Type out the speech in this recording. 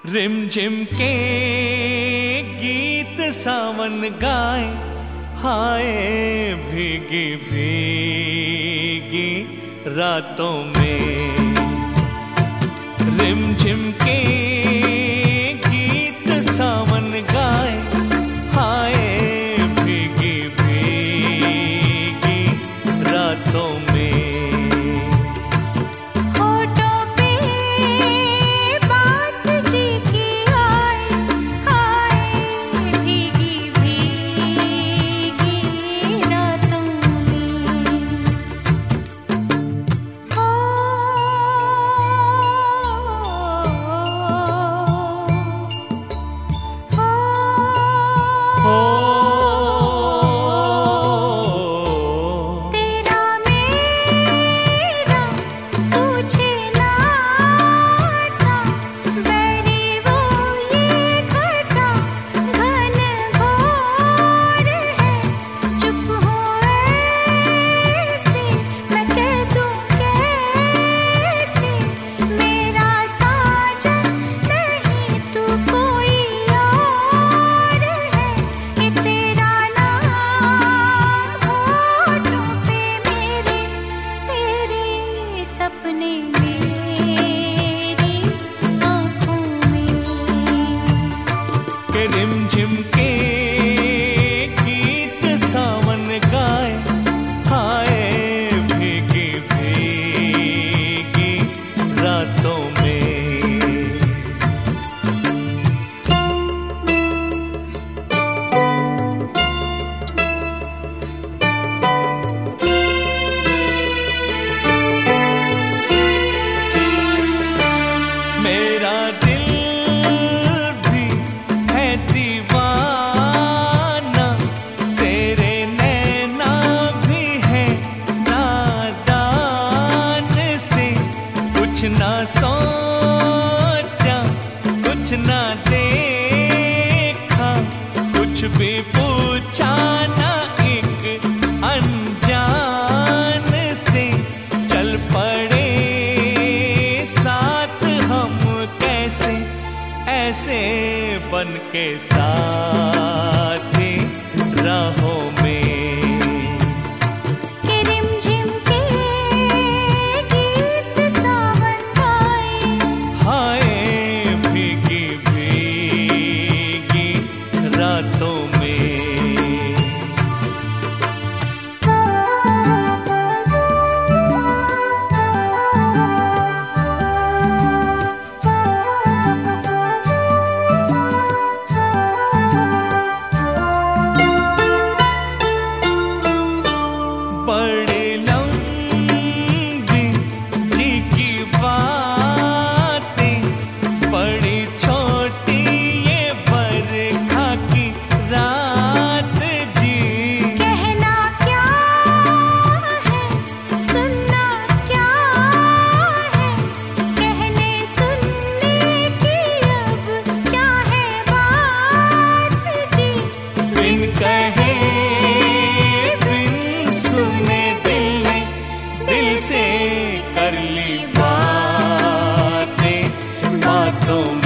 रिमझिम के गीत सावन गाए, हाय भीगी भीगी रातों में। रिमझिम के गीत सावन गाए, हाय भीगी भीगी रातों में। रिमझिम के गीत सावन गाए, हाय भीगी भीगी रातों में। मेरा दिल भी है दीवाना, तेरे नैना भी है नादान से। कुछ ना सोचा कुछ ना देखा, कुछ भी पूछा ना एक अनजान से। चल पड़े साथ हम कैसे, ऐसे बन के साथी राहों में। रिमझिम के गीत सावन गाए, हाय भीगी भीगी रातों में। बड़े लंबी जी की बातें, बड़ी छोटी ये बरखा की रात जी। कहना क्या है सुनना क्या है, कहने सुनने की अब क्या है बात जी। बिन कहे बिन सुने दिल ने दिल से कर ली बातें बातों में।